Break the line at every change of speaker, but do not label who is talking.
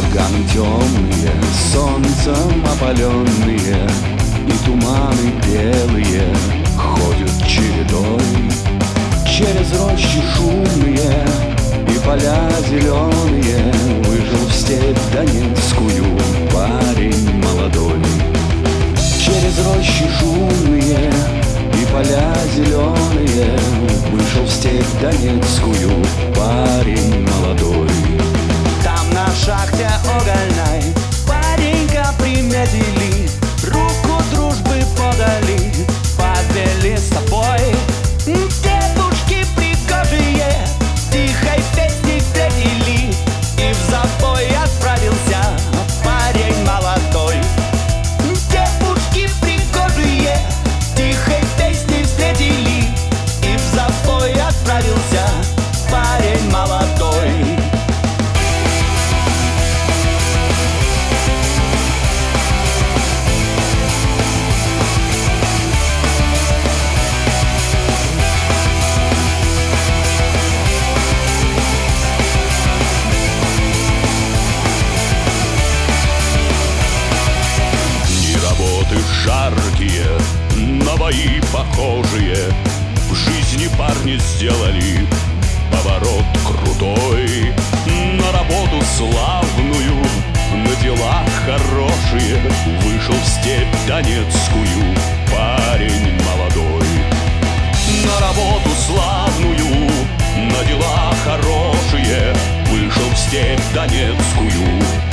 Курганы темные, солнцем опаленные, и туманы белые ходят чередой. Через рощи шумные и поля зеленые вышел в степь донецкую парень молодой. Через рощи шумные и поля зеленые вышел в степь донецкую парень молодой.
Там на шахте угольной паренька приметили, руку дружбы подали, подвели с собой. Девушки пригожие тихой песней встретили, и в забой отправился парень молодой. Девушки пригожие тихой песней встретили, и в забой отправился парень молодой.
Жаркие, на бои похожие, в жизни парни сделали поворот крутой. На работу славную, на дела хорошие вышел в степь донецкую парень молодой. На работу славную, на дела хорошие вышел в степь донецкую